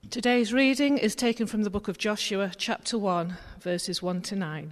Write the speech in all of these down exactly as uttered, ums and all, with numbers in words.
Today's reading is taken from the book of Joshua, chapter one, verses one to nine.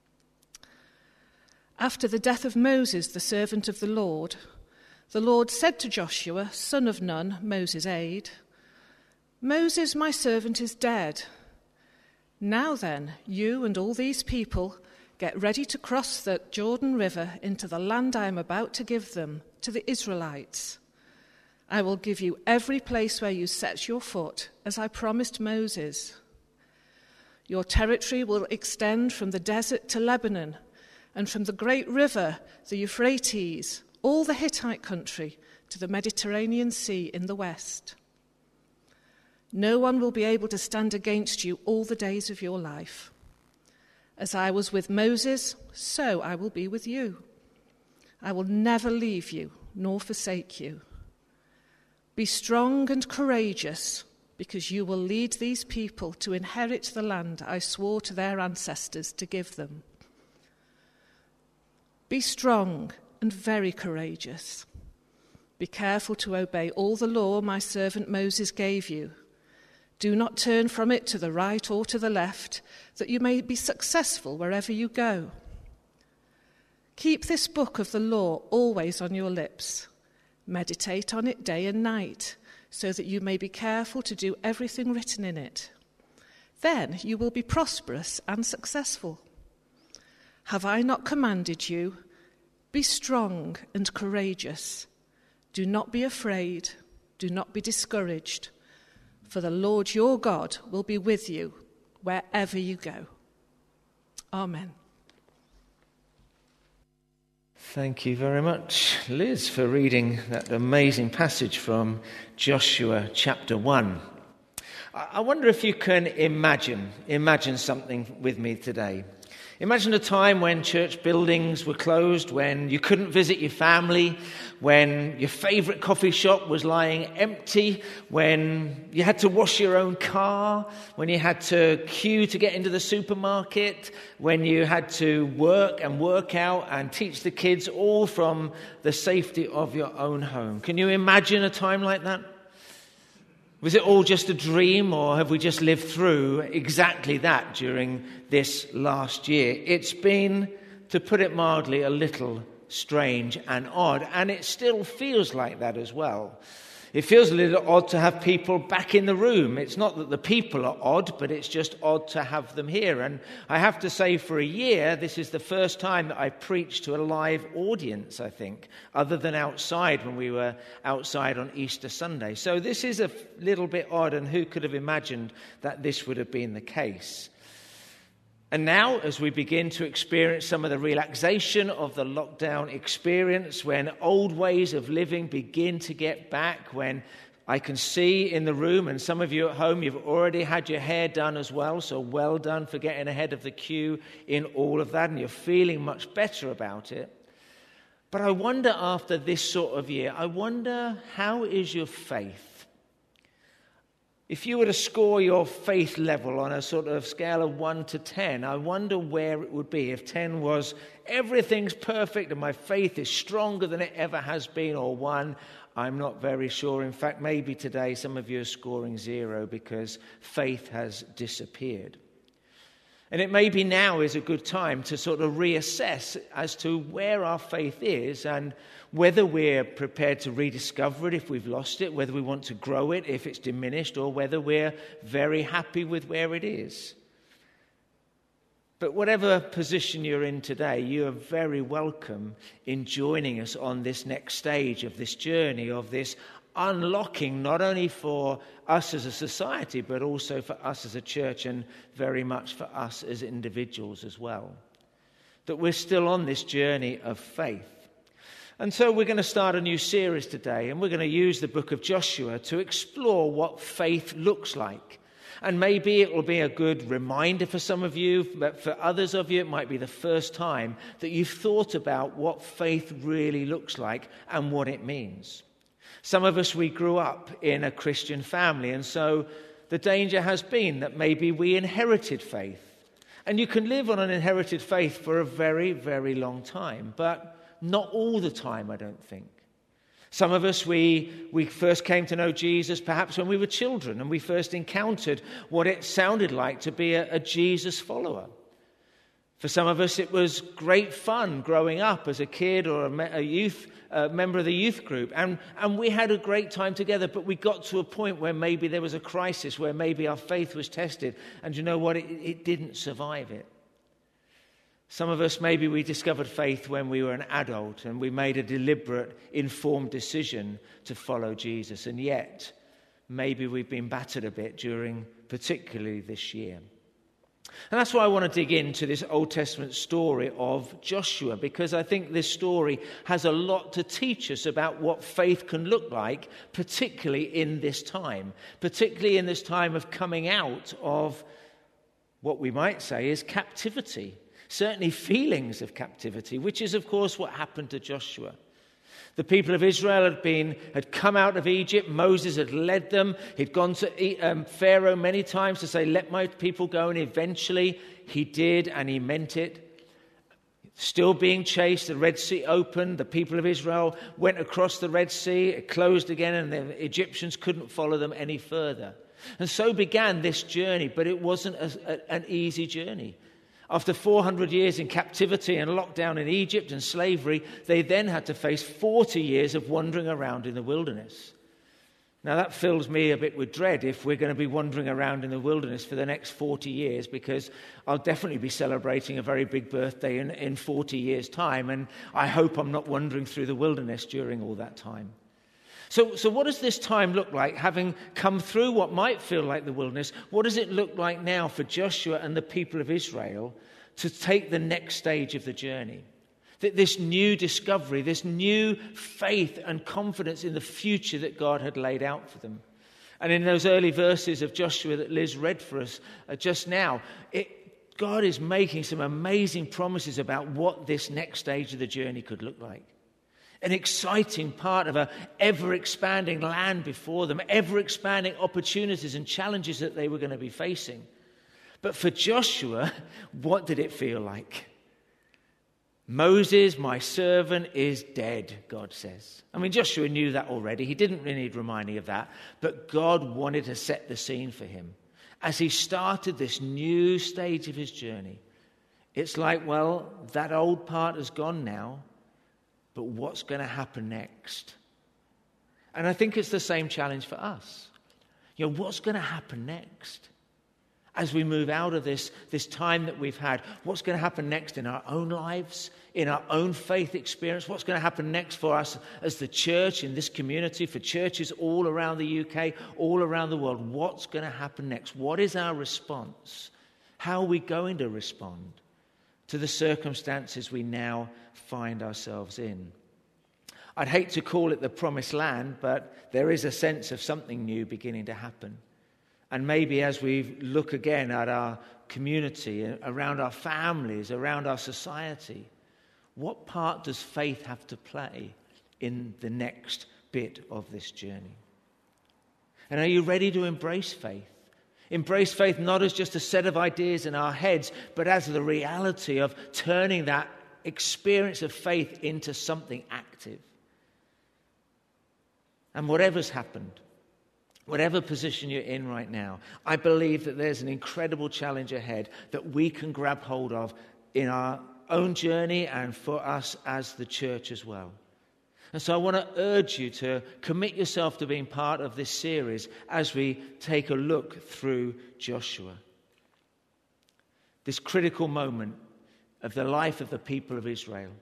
After the death of Moses, the servant of the Lord, the Lord said to Joshua, son of Nun, Moses' aide, "Moses, my servant, is dead. Now then, you and all these people get ready to cross the Jordan River into the land I am about to give them, to the Israelites. I will give you every place where you set your foot, as I promised Moses. Your territory will extend from the desert to Lebanon, and from the great river, the Euphrates, all the Hittite country, to the Mediterranean Sea in the west. No one will be able to stand against you all the days of your life. As I was with Moses, so I will be with you. I will never leave you nor forsake you. Be strong and courageous, because you will lead these people to inherit the land I swore to their ancestors to give them. Be strong and very courageous. Be careful to obey all the law my servant Moses gave you. Do not turn from it to the right or to the left, that you may be successful wherever you go. Keep this book of the law always on your lips. Meditate on it day and night, so that you may be careful to do everything written in it. Then you will be prosperous and successful. Have I not commanded you? Be strong and courageous. Do not be afraid. Do not be discouraged. For the Lord your God will be with you wherever you go." Amen. Thank you very much, Liz, for reading that amazing passage from Joshua chapter one. I wonder if you can imagine, imagine something with me today. Imagine a time when church buildings were closed, when you couldn't visit your family, when your favourite coffee shop was lying empty, when you had to wash your own car, when you had to queue to get into the supermarket, when you had to work and work out and teach the kids all from the safety of your own home. Can you imagine a time like that? Was it all just a dream, or have we just lived through exactly that during this last year? It's been, to put it mildly, a little strange and odd, and it still feels like that as well. It feels a little odd to have people back in the room. It's not that the people are odd, but it's just odd to have them here. And I have to say, for a year, this is the first time that I preached to a live audience, I think, other than outside when we were outside on Easter Sunday. So this is a little bit odd, and who could have imagined that this would have been the case? And now, as we begin to experience some of the relaxation of the lockdown experience, when old ways of living begin to get back, when I can see in the room, and some of you at home, you've already had your hair done as well, so well done for getting ahead of the queue in all of that, and you're feeling much better about it. But I wonder, after this sort of year, I wonder, how is your faith? If you were to score your faith level on a sort of scale of one to ten, I wonder where it would be. If ten was everything's perfect and my faith is stronger than it ever has been, or one, I'm not very sure. In fact, maybe today some of you are scoring zero because faith has disappeared. And it may be now is a good time to sort of reassess as to where our faith is and whether we're prepared to rediscover it if we've lost it, whether we want to grow it if it's diminished, or whether we're very happy with where it is. But whatever position you're in today, you are very welcome in joining us on this next stage of this journey, of this unlocking, not only for us as a society, but also for us as a church, and very much for us as individuals as well. That we're still on this journey of faith. And so we're going to start a new series today, and we're going to use the book of Joshua to explore what faith looks like. And maybe it will be a good reminder for some of you, but for others of you, it might be the first time that you've thought about what faith really looks like and what it means. Some of us, we grew up in a Christian family, and so the danger has been that maybe we inherited faith. And you can live on an inherited faith for a very, very long time, but not all the time, I don't think. Some of us, we, we first came to know Jesus perhaps when we were children and we first encountered what it sounded like to be a, a Jesus follower. For some of us, it was great fun growing up as a kid or a, a youth a member of the youth group. And, and we had a great time together, but we got to a point where maybe there was a crisis, where maybe our faith was tested. And you know what? It, it didn't survive it. Some of us, maybe we discovered faith when we were an adult and we made a deliberate, informed decision to follow Jesus. And yet, maybe we've been battered a bit during particularly this year. And that's why I want to dig into this Old Testament story of Joshua, because I think this story has a lot to teach us about what faith can look like, particularly in this time, particularly in this time of coming out of what we might say is captivity, certainly feelings of captivity, which is, of course, what happened to Joshua. The people of Israel had been had come out of Egypt. Moses had led them. He'd gone to um, Pharaoh many times to say, let my people go. And eventually he did, and he meant it. Still being chased, the Red Sea opened. The people of Israel went across the Red Sea. It closed again, and the Egyptians couldn't follow them any further. And so began this journey, but it wasn't a, a, an easy journey. After four hundred years in captivity and lockdown in Egypt and slavery, they then had to face forty years of wandering around in the wilderness. Now that fills me a bit with dread if we're going to be wandering around in the wilderness for the next forty years, because I'll definitely be celebrating a very big birthday in, in forty years' time, and I hope I'm not wandering through the wilderness during all that time. So, so what does this time look like, having come through what might feel like the wilderness? What does it look like now for Joshua and the people of Israel to take the next stage of the journey? This new discovery, this new faith and confidence in the future that God had laid out for them. And in those early verses of Joshua that Liz read for us uh, just now, it, God is making some amazing promises about what this next stage of the journey could look like. An exciting part of an ever-expanding land before them, ever-expanding opportunities and challenges that they were going to be facing. But for Joshua, what did it feel like? Moses, my servant, is dead, God says. I mean, Joshua knew that already. He didn't really need reminding of that. But God wanted to set the scene for him. As he started this new stage of his journey, it's like, well, that old part has gone now. But what's going to happen next? And I think it's the same challenge for us. You know, what's going to happen next? As we move out of this, this time that we've had, what's going to happen next in our own lives, in our own faith experience? What's going to happen next for us as the church in this community, for churches all around the U K, all around the world? What's going to happen next? What is our response? How are we going to respond to the circumstances we now find ourselves in? I'd hate to call it the promised land, but there is a sense of something new beginning to happen. And maybe as we look again at our community, around our families, around our society, what part does faith have to play in the next bit of this journey? And are you ready to embrace faith? Embrace faith not as just a set of ideas in our heads, but as the reality of turning that experience of faith into something active. And whatever's happened, whatever position you're in right now, I believe that there's an incredible challenge ahead that we can grab hold of in our own journey and for us as the church as well. And so I want to urge you to commit yourself to being part of this series as we take a look through Joshua. This critical moment of the life of the people of Israel.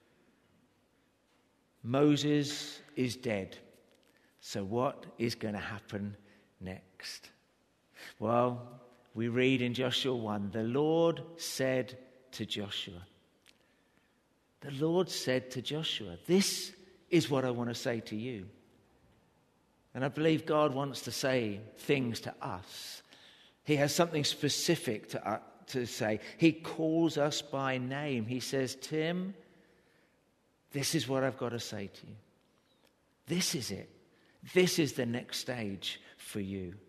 Moses is dead. So what is going to happen next? Well, we read in Joshua one, the Lord said to Joshua. The Lord said to Joshua, this is what I want to say to you. And I believe God wants to say things to us. He has something specific to, uh, to say. He calls us by name. He says, Tim, this is what I've got to say to you. This is it. This is the next stage for you.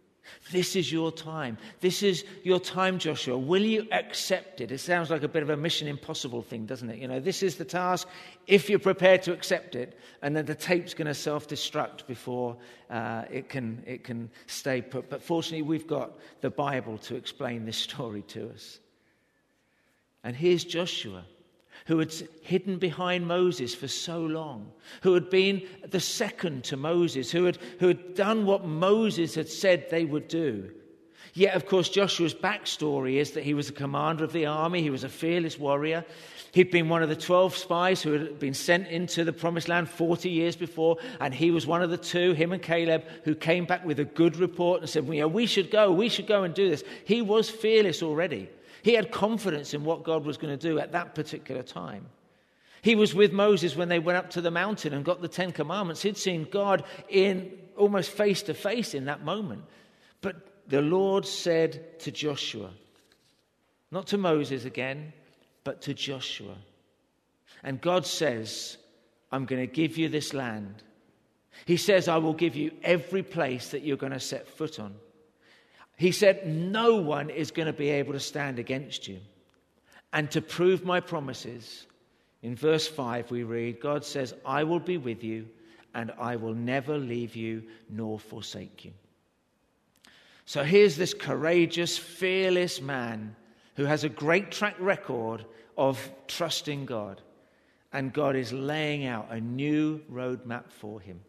This is your time. This is your time, Joshua. Will you accept it? It sounds like a bit of a Mission Impossible thing, doesn't it? You know, this is the task if you're prepared to accept it, and then the tape's going to self-destruct before uh, it can it can stay put. But fortunately, we've got the Bible to explain this story to us. And here's Joshua, who had hidden behind Moses for so long, who had been the second to Moses, who had, who had done what Moses had said they would do. Yet, of course, Joshua's backstory is that he was a commander of the army, he was a fearless warrior. He'd been one of the twelve spies who had been sent into the Promised Land forty years before, and he was one of the two, him and Caleb, who came back with a good report and said, well, you know, we should go, we should go and do this. He was fearless already. He had confidence in what God was going to do at that particular time. He was with Moses when they went up to the mountain and got the Ten Commandments. He'd seen God in almost face to face in that moment. But the Lord said to Joshua, not to Moses again, but to Joshua. And God says, I'm going to give you this land. He says, I will give you every place that you're going to set foot on. He said, no one is going to be able to stand against you. And to prove my promises, in verse five we read, God says, I will be with you and I will never leave you nor forsake you. So here's this courageous, fearless man who has a great track record of trusting God. And God is laying out a new roadmap for him.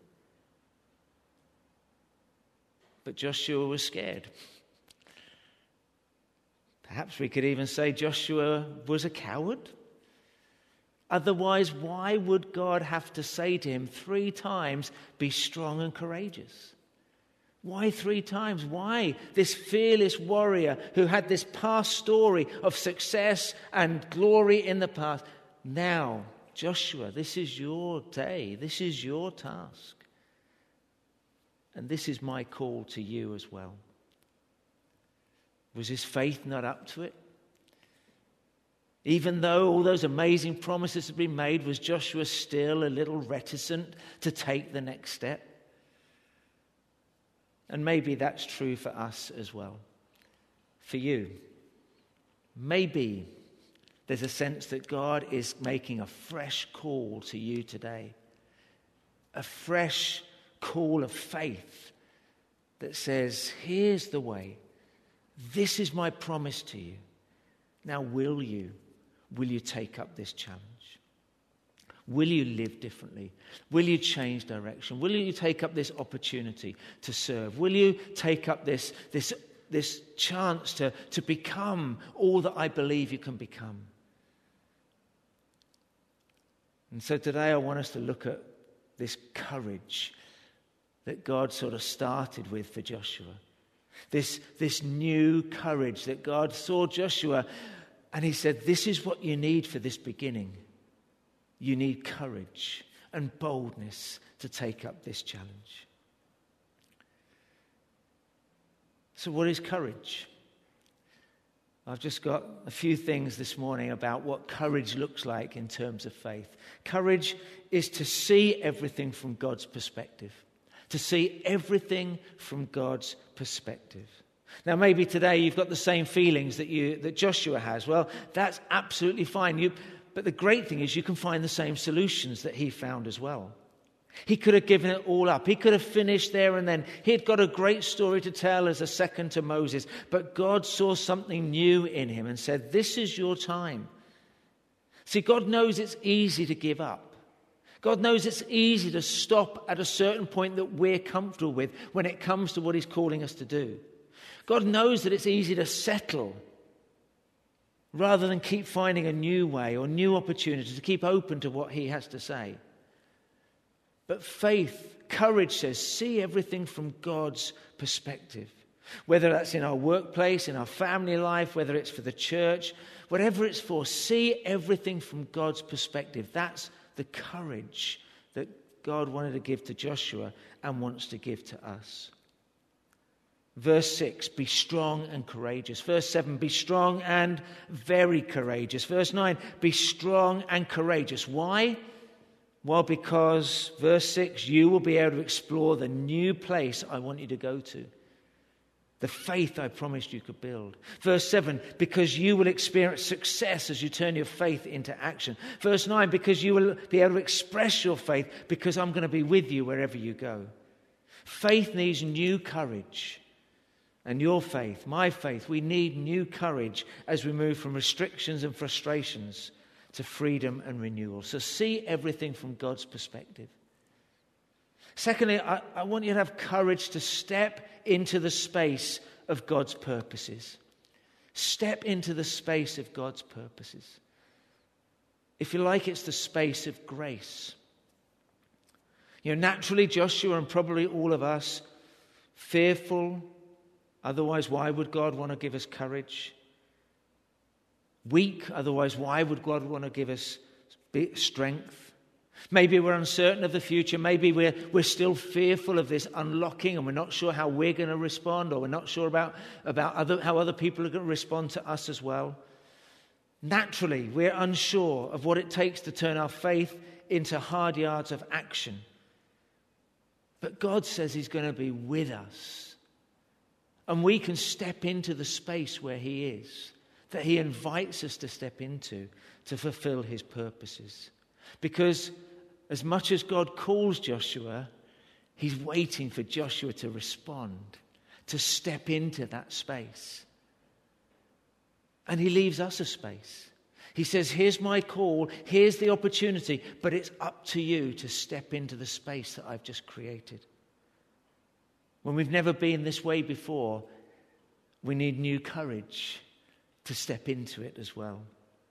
But Joshua was scared. Perhaps we could even say Joshua was a coward. Otherwise, why would God have to say to him three times, be strong and courageous? Why three times? Why this fearless warrior who had this past story of success and glory in the past? Now, Joshua, this is your day. This is your task. And this is my call to you as well. Was his faith not up to it? Even though all those amazing promises had been made, was Joshua still a little reticent to take the next step? And maybe that's true for us as well. For you. Maybe there's a sense that God is making a fresh call to you today. A fresh call of faith that says, here's the way. This is my promise to you. Now will you? Will you take up this challenge? Will you live differently? Will you change direction? Will you take up this opportunity to serve? Will you take up this, this, this chance to, to become all that I believe you can become? And so today I want us to look at this courage that God sort of started with for Joshua. This, this new courage that God saw Joshua, and he said, this is what you need for this beginning. You need courage and boldness to take up this challenge. So what is courage? I've just got a few things this morning about what courage looks like in terms of faith. Courage is to see everything from God's perspective. To see everything from God's perspective. Now, maybe today you've got the same feelings that you that Joshua has. Well, that's absolutely fine. You, but the great thing is you can find the same solutions that he found as well. He could have given it all up. He could have finished there and then. He had got a great story to tell as a second to Moses. But God saw something new in him and said, this is your time. See, God knows it's easy to give up. God knows it's easy to stop at a certain point that we're comfortable with when it comes to what he's calling us to do. God knows that it's easy to settle rather than keep finding a new way or new opportunity to keep open to what he has to say. But faith, courage says, see everything from God's perspective. Whether that's in our workplace, in our family life, whether it's for the church, whatever it's for, see everything from God's perspective. That's the courage that God wanted to give to Joshua and wants to give to us. Verse six, be strong and courageous. Verse seven, be strong and very courageous. Verse nine, be strong and courageous. Why? Well, because, verse six, you will be able to explore the new place I want you to go to. The faith I promised you could build. Verse seven, because you will experience success as you turn your faith into action. Verse nine, because you will be able to express your faith because I'm going to be with you wherever you go. Faith needs new courage. And your faith, my faith, we need new courage as we move from restrictions and frustrations to freedom and renewal. So see everything from God's perspective. Secondly, I, I want you to have courage to step into the space of God's purposes. Step into the space of God's purposes. If you like, it's the space of grace. You know, naturally, Joshua and probably all of us, fearful. Otherwise, why would God want to give us courage? Weak. Otherwise, why would God want to give us strength? Maybe we're uncertain of the future. Maybe we're, we're still fearful of this unlocking and we're not sure how we're going to respond, or we're not sure about, about other, how other people are going to respond to us as well. Naturally, we're unsure of what it takes to turn our faith into hard yards of action. But God says He's going to be with us. And we can step into the space where He is, that He invites us to step into to fulfill His purposes. Because as much as God calls Joshua, He's waiting for Joshua to respond, to step into that space. And He leaves us a space. He says, here's my call, here's the opportunity, but it's up to you to step into the space that I've just created. When we've never been this way before, we need new courage to step into it as well.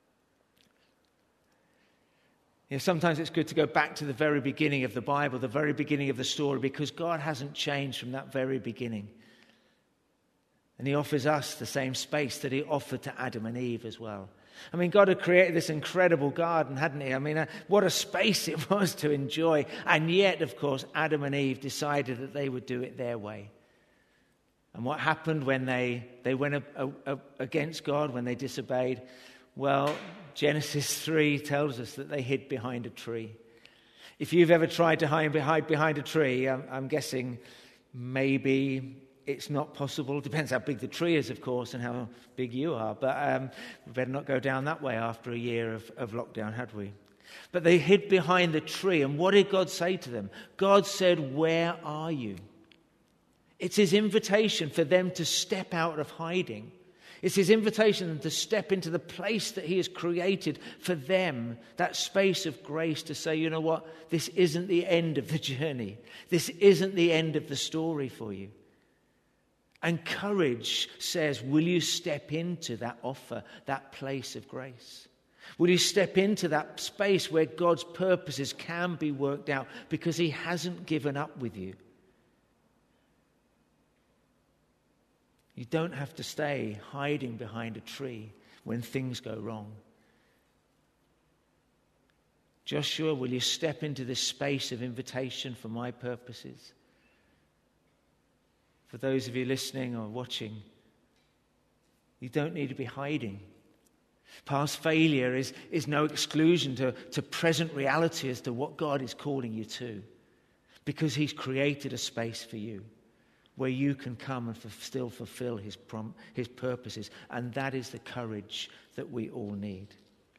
You know, sometimes it's good to go back to the very beginning of the Bible, the very beginning of the story, because God hasn't changed from that very beginning. And He offers us the same space that He offered to Adam and Eve as well. I mean, God had created this incredible garden, hadn't He? I mean, uh, what a space it was to enjoy. And yet, of course, Adam and Eve decided that they would do it their way. And what happened when they, they went a, a, a, against God, when they disobeyed? Well, Genesis three tells us that they hid behind a tree. If you've ever tried to hide behind a tree, I'm, I'm guessing maybe it's not possible. It depends how big the tree is, of course, and how big you are. But um, we better not go down that way after a year of, of lockdown, had we? But they hid behind the tree. And what did God say to them? God said, "Where are you?" It's His invitation for them to step out of hiding. It's His invitation to step into the place that He has created for them, that space of grace, to say, you know what, this isn't the end of the journey. This isn't the end of the story for you. And courage says, will you step into that offer, that place of grace? Will you step into that space where God's purposes can be worked out because He hasn't given up with you? You don't have to stay hiding behind a tree when things go wrong. Joshua, will you step into this space of invitation for my purposes? For those of you listening or watching, you don't need to be hiding. Past failure is, is no exclusion to, to present reality as to what God is calling you to, because He's created a space for you where you can come and f- still fulfill his, prom- his purposes. And that is the courage that we all need.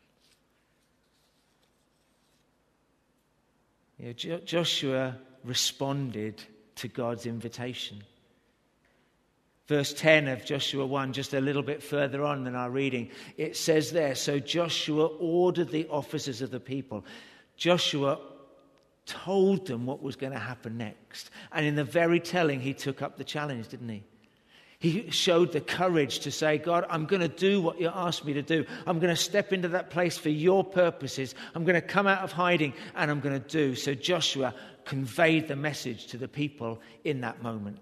You know, Jo- Joshua responded to God's invitation. Verse ten of Joshua one, just a little bit further on than our reading, it says there, so Joshua ordered the officers of the people. Joshua told them what was going to happen next. And in the very telling, he took up the challenge, didn't he? He showed the courage to say, God, I'm going to do what you asked me to do. I'm going to step into that place for your purposes. I'm going to come out of hiding and I'm going to do. So Joshua conveyed the message to the people in that moment.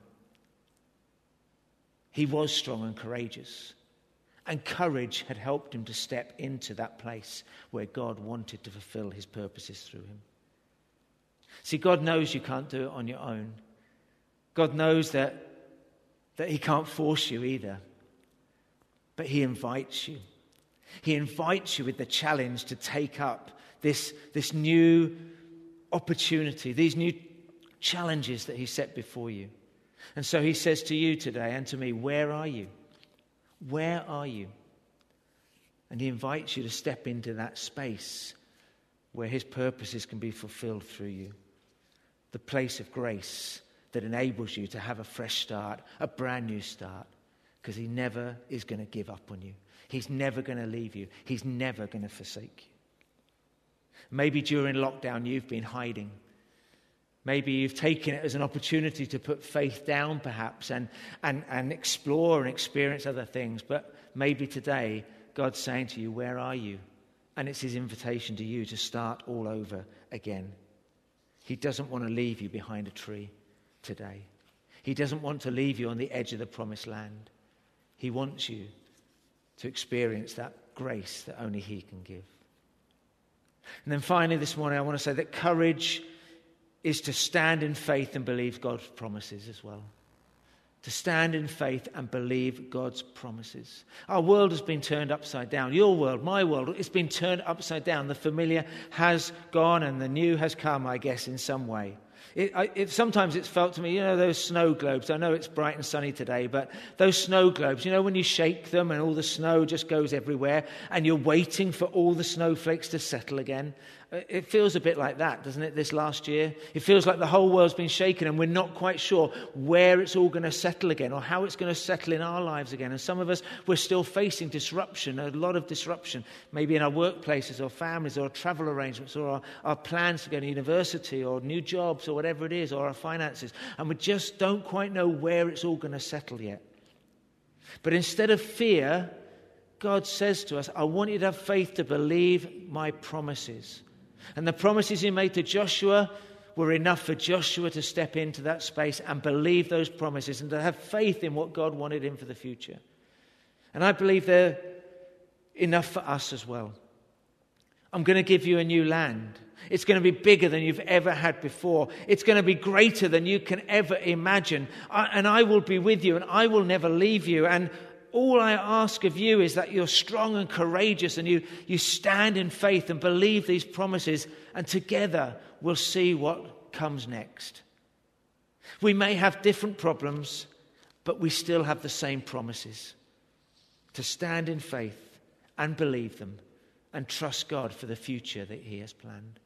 He was strong and courageous. And courage had helped him to step into that place where God wanted to fulfill his purposes through him. See, God knows you can't do it on your own. God knows that, that He can't force you either. But He invites you. He invites you with the challenge to take up this, this new opportunity, these new challenges that He set before you. And so he says to you today and to me, where are you? Where are you? And he invites you to step into that space where his purposes can be fulfilled through you. The place of grace that enables you to have a fresh start, a brand new start, because he never is going to give up on you. He's never going to leave you. He's never going to forsake you. Maybe during lockdown you've been hiding. Maybe you've taken it as an opportunity to put faith down perhaps and, and, and explore and experience other things. But maybe today God's saying to you, where are you? And it's his invitation to you to start all over again. He doesn't want to leave you behind a tree today. He doesn't want to leave you on the edge of the promised land. He wants you to experience that grace that only he can give. And then finally this morning I want to say that courage is to stand in faith and believe God's promises as well. To stand in faith and believe God's promises. Our world has been turned upside down. Your world, my world, it's been turned upside down. The familiar has gone and the new has come, I guess, in some way. It, I, it, sometimes it's felt to me, you know, those snow globes. I know it's bright and sunny today, but those snow globes, you know, when you shake them and all the snow just goes everywhere and you're waiting for all the snowflakes to settle again. It feels a bit like that, doesn't it, this last year? It feels like the whole world's been shaken and we're not quite sure where it's all going to settle again or how it's going to settle in our lives again. And some of us, we're still facing disruption, a lot of disruption, maybe in our workplaces or families or travel arrangements or our, our plans to go to university or new jobs or whatever it is, or our finances. And we just don't quite know where it's all going to settle yet. But instead of fear, God says to us, I want you to have faith to believe my promises. And the promises he made to Joshua were enough for Joshua to step into that space and believe those promises and to have faith in what God wanted him for the future. And I believe they're enough for us as well. I'm going to give you a new land. It's going to be bigger than you've ever had before. It's going to be greater than you can ever imagine. I, and I will be with you and I will never leave you. And all I ask of you is that you're strong and courageous and you, you stand in faith and believe these promises, and together we'll see what comes next. We may have different problems, but we still have the same promises. To stand in faith and believe them and trust God for the future that he has planned.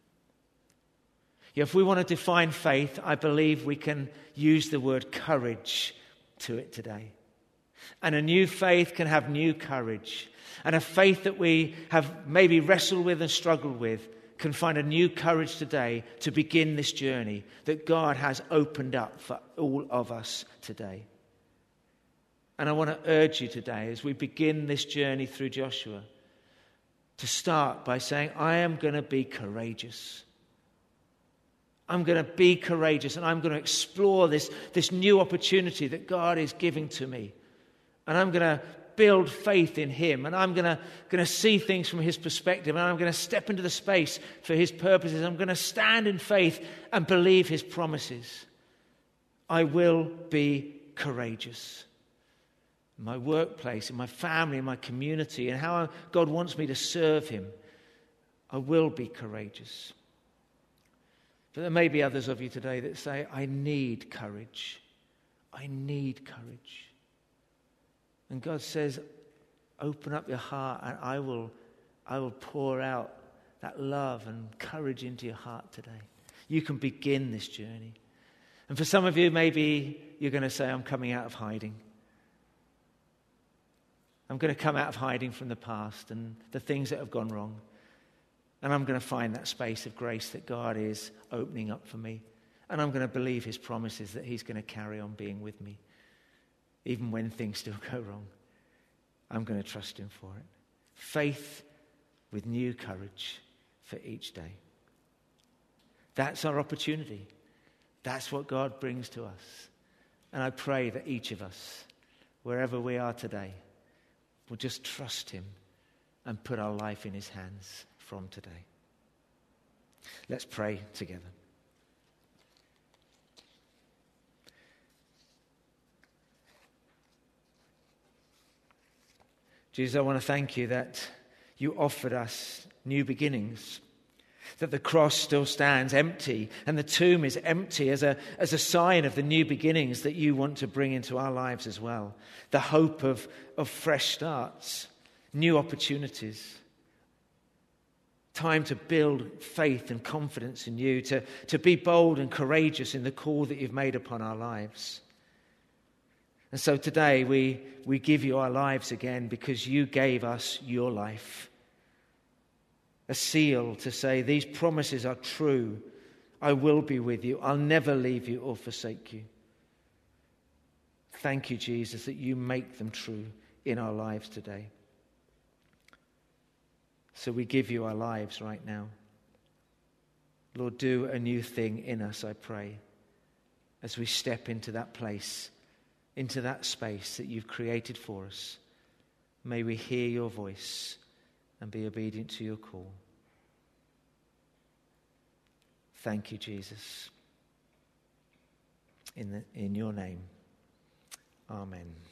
Yeah, if we want to define faith, I believe we can use the word courage to it today. And a new faith can have new courage. And a faith that we have maybe wrestled with and struggled with can find a new courage today to begin this journey that God has opened up for all of us today. And I want to urge you today as we begin this journey through Joshua to start by saying, I am going to be courageous. I'm going to be courageous and I'm going to explore this, this new opportunity that God is giving to me. And I'm going to build faith in him. And I'm going to, going to see things from his perspective. And I'm going to step into the space for his purposes. I'm going to stand in faith and believe his promises. I will be courageous. In my workplace, in my family, in my community, and how God wants me to serve him, I will be courageous. But there may be others of you today that say, I need courage. I need courage. And God says, open up your heart and I will, I will pour out that love and courage into your heart today. You can begin this journey. And for some of you, maybe you're going to say, I'm coming out of hiding. I'm going to come out of hiding from the past and the things that have gone wrong. And I'm going to find that space of grace that God is opening up for me. And I'm going to believe his promises that he's going to carry on being with me. Even when things still go wrong, I'm going to trust him for it. Faith with new courage for each day. That's our opportunity. That's what God brings to us. And I pray that each of us, wherever we are today, will just trust him and put our life in his hands from today. Let's pray together. Jesus, I want to thank you that you offered us new beginnings. that the cross still stands empty and the tomb is empty as a, as a sign of the new beginnings that you want to bring into our lives as well. The hope of, of fresh starts, new opportunities. Time to build faith and confidence in you, to, to be bold and courageous in the call that you've made upon our lives. And so today we, we give you our lives again because you gave us your life. A seal to say these promises are true. I will be with you. I'll never leave you or forsake you. Thank you, Jesus, that you make them true in our lives today. So we give you our lives right now. Lord, do a new thing in us, I pray, as we step into that place, into that space that you've created for us. May we hear your voice and be obedient to your call. Thank you, Jesus. In, the, in your name, amen.